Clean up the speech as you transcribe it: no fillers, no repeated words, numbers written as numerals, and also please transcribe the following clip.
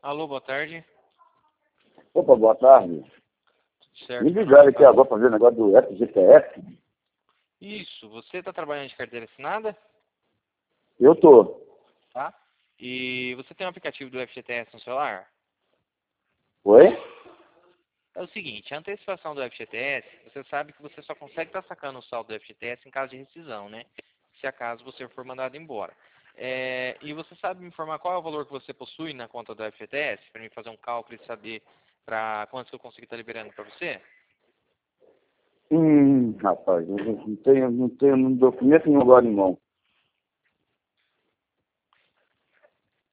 Alô, boa tarde. Opa, boa tarde. Tudo certo? Me ligaram aqui agora para ver o negócio do FGTS. Isso, você está trabalhando de carteira assinada? Eu tô. Tá. E você tem um aplicativo do FGTS no celular? Oi? É o seguinte, a antecipação do FGTS, você sabe que você só consegue estar sacando o saldo do FGTS em caso de rescisão, né? Se acaso você for mandado embora. E você sabe me informar qual é o valor que você possui na conta do FGTS? Para mim fazer um cálculo e saber para quanto que eu consigo estar liberando para você? Rapaz, eu não tenho um documento nenhum agora em mão.